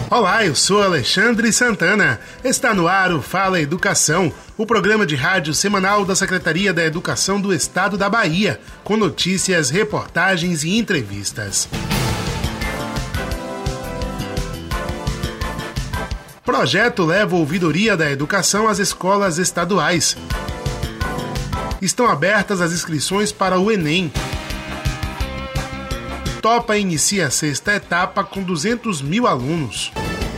Olá, eu sou Alexandre Santana. Está no ar o Fala Educação, o programa de rádio semanal da Secretaria da Educação do Estado da Bahia, com notícias, reportagens e entrevistas. Projeto leva ouvidoria da educação às escolas estaduais. Estão abertas as inscrições para o Enem. Topa inicia a sexta etapa com 200 mil alunos.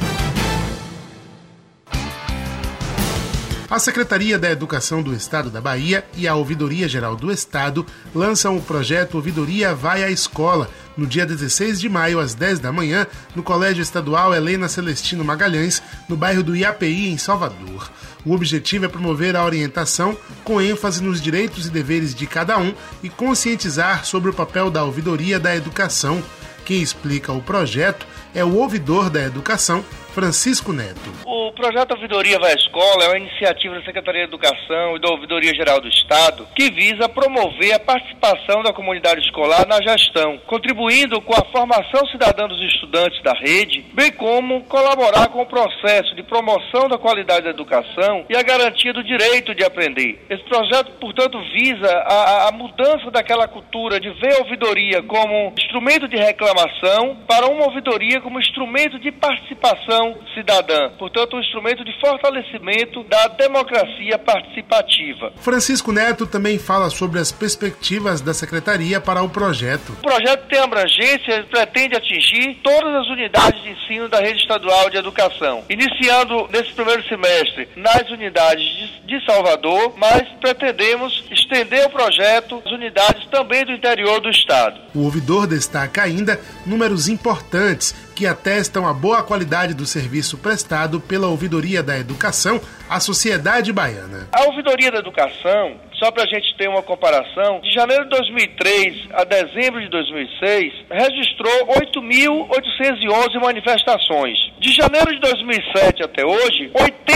A Secretaria da Educação do Estado da Bahia e a Ouvidoria Geral do Estado lançam o projeto Ouvidoria Vai à Escola, no dia 16 de maio, às 10 da manhã, no Colégio Estadual Helena Celestino Magalhães, no bairro do Iapeí, em Salvador. O objetivo é promover a orientação com ênfase nos direitos e deveres de cada um e conscientizar sobre o papel da ouvidoria da educação. Quem explica o projeto é o ouvidor da educação, Francisco Neto. O projeto Ouvidoria Vai à Escola é uma iniciativa da Secretaria de Educação e da Ouvidoria Geral do Estado que visa promover a participação da comunidade escolar na gestão, contribuindo com a formação cidadã dos estudantes da rede, bem como colaborar com o processo de promoção da qualidade da educação e a garantia do direito de aprender. Esse projeto, portanto, visa a mudança daquela cultura de ver a ouvidoria como instrumento de reclamação para uma ouvidoria como instrumento de participação cidadã, portanto, um instrumento de fortalecimento da democracia participativa. Francisco Neto também fala sobre as perspectivas da Secretaria para o projeto. O projeto tem abrangência e pretende atingir todas as unidades de ensino da rede estadual de educação, iniciando nesse primeiro semestre nas unidades de Salvador, mas pretendemos estender o projeto às unidades também do interior do estado. O ouvidor destaca ainda números importantes que atestam a boa qualidade do serviço prestado pela Ouvidoria da Educação à sociedade baiana. A Ouvidoria da Educação, só para a gente ter uma comparação, de janeiro de 2003 a dezembro de 2006, registrou 8.811 manifestações. De janeiro de 2007 até hoje,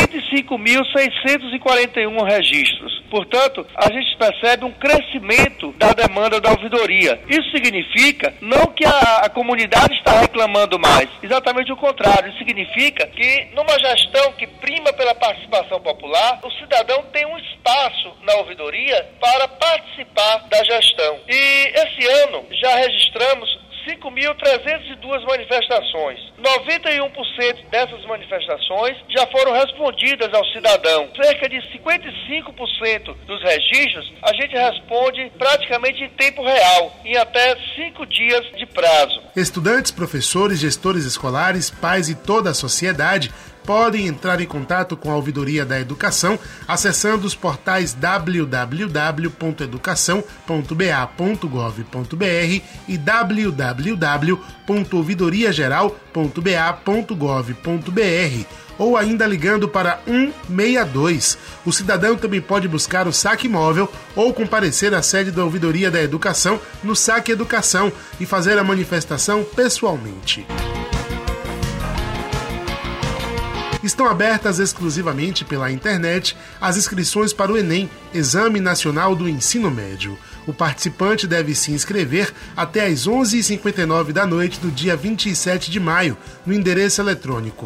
85.641 registros. Portanto, a gente percebe um crescimento da demanda da ouvidoria. Isso significa não que a comunidade está reclamando mais, exatamente o contrário. Isso significa que numa gestão que prima pela participação popular, o cidadão tem um espaço na ouvidoria para participar da gestão. E esse ano já registramos 5.302 manifestações. 91% dessas manifestações já foram respondidas ao cidadão. Cerca de 55% dos registros a gente responde praticamente em tempo real, em até 5 dias de prazo. Estudantes, professores, gestores escolares, pais e toda a sociedade podem entrar em contato com a Ouvidoria da Educação acessando os portais www.educação.ba.gov.br e www.ouvidoriageral.ba.gov.br ou ainda ligando para 162. O cidadão também pode buscar o Saque Móvel ou comparecer à sede da Ouvidoria da Educação no Saque Educação e fazer a manifestação pessoalmente. Estão abertas exclusivamente pela internet as inscrições para o Enem, Exame Nacional do Ensino Médio. O participante deve se inscrever até às 11h59 da noite do dia 27 de maio, no endereço eletrônico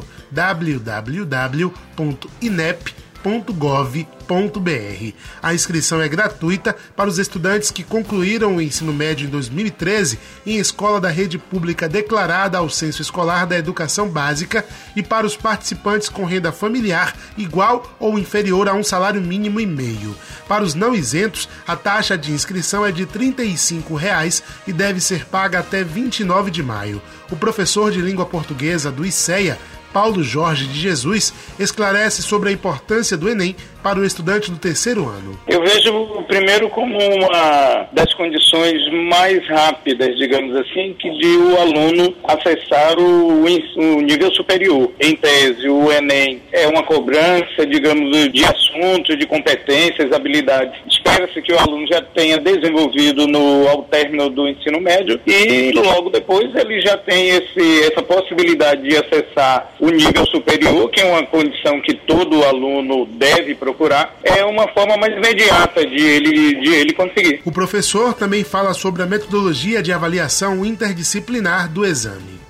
www.inep.gov.br. A inscrição é gratuita para os estudantes que concluíram o ensino médio em 2013 em escola da rede pública declarada ao Censo Escolar da Educação Básica e para os participantes com renda familiar igual ou inferior a um salário mínimo e meio. Para os não isentos, a taxa de inscrição é de R$ 35,00 e deve ser paga até 29 de maio. O professor de língua portuguesa do ICEA, Paulo Jorge de Jesus, esclarece sobre a importância do Enem para o estudante do terceiro ano. Eu vejo primeiro como uma das condições mais rápidas, digamos assim, que de o aluno acessar o nível superior. Em tese, o Enem é uma cobrança, digamos, de assuntos, de competências, habilidades. Espera-se que o aluno já tenha desenvolvido ao término do ensino médio e logo depois ele já tem essa possibilidade de acessar o nível superior, que é uma condição que todo aluno deve procurar. É uma forma mais imediata de ele conseguir. O professor também fala sobre a metodologia de avaliação interdisciplinar do exame.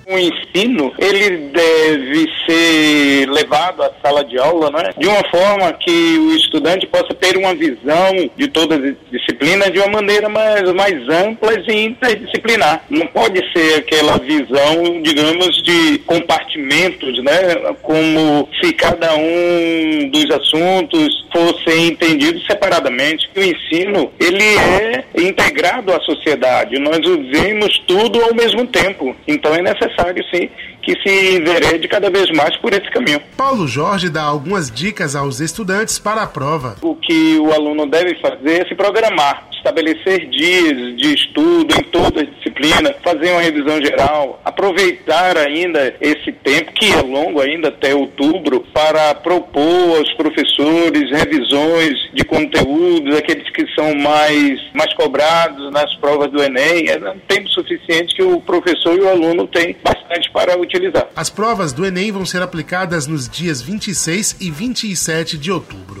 O ensino, ele deve ser levado à sala de aula, né, de uma forma que o estudante possa ter uma visão de todas as disciplinas de uma maneira mais ampla e interdisciplinar. Não pode ser aquela visão, digamos, de compartimentos, né, como se cada um dos assuntos fosse entendido separadamente. O ensino, ele é integrado à sociedade. Nós vemos tudo ao mesmo tempo. Então é necessário, sim, que se enverede cada vez mais por esse caminho. Paulo Jorge dá algumas dicas aos estudantes para a prova. O que o aluno deve fazer é se programar, estabelecer dias de estudo em todas as disciplinas, fazer uma revisão geral, aproveitar ainda esse tempo, que é longo ainda até outubro, para propor aos professores revisões de conteúdos, aqueles que são mais cobrados nas provas do Enem. É um tempo suficiente que o professor e o aluno têm bastante para utilizar. As provas do Enem vão ser aplicadas nos dias 26 e 27 de outubro.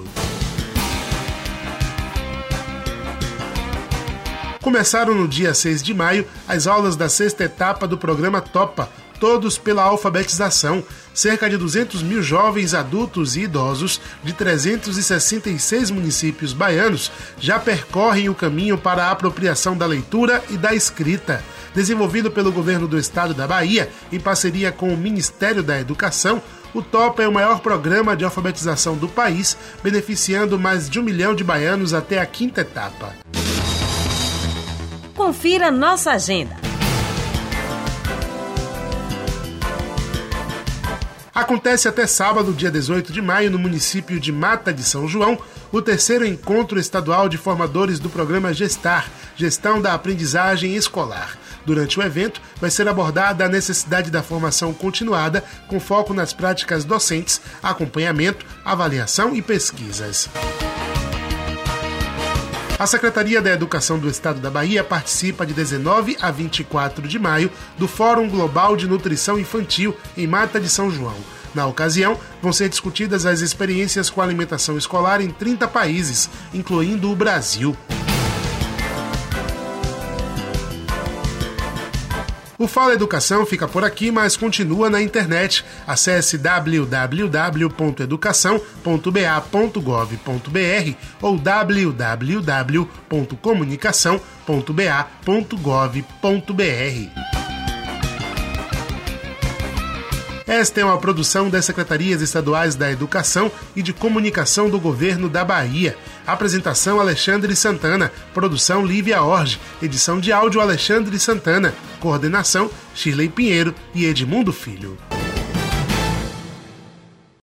Começaram no dia 6 de maio as aulas da 6ª etapa do programa TOPA, todos pela alfabetização. Cerca de 200 mil jovens, adultos e idosos de 366 municípios baianos já percorrem o caminho para a apropriação da leitura e da escrita. Desenvolvido pelo governo do estado da Bahia, em parceria com o Ministério da Educação, o TOPA é o maior programa de alfabetização do país, beneficiando mais de 1 milhão de baianos até a 5ª etapa. Confira nossa agenda. Acontece até sábado, dia 18 de maio, no município de Mata de São João, o 3º Encontro Estadual de Formadores do Programa Gestar, Gestão da Aprendizagem Escolar. Durante o evento, vai ser abordada a necessidade da formação continuada, com foco nas práticas docentes, acompanhamento, avaliação e pesquisas. A Secretaria da Educação do Estado da Bahia participa de 19 a 24 de maio do Fórum Global de Nutrição Infantil em Mata de São João. Na ocasião, vão ser discutidas as experiências com alimentação escolar em 30 países, incluindo o Brasil. O Fala Educação fica por aqui, mas continua na internet. Acesse www.educação.ba.gov.br ou www.comunicação.ba.gov.br. Esta é uma produção das Secretarias Estaduais da Educação e de Comunicação do Governo da Bahia. Apresentação Alexandre Santana, produção Lívia Orge, edição de áudio Alexandre Santana, coordenação Shirley Pinheiro e Edmundo Filho.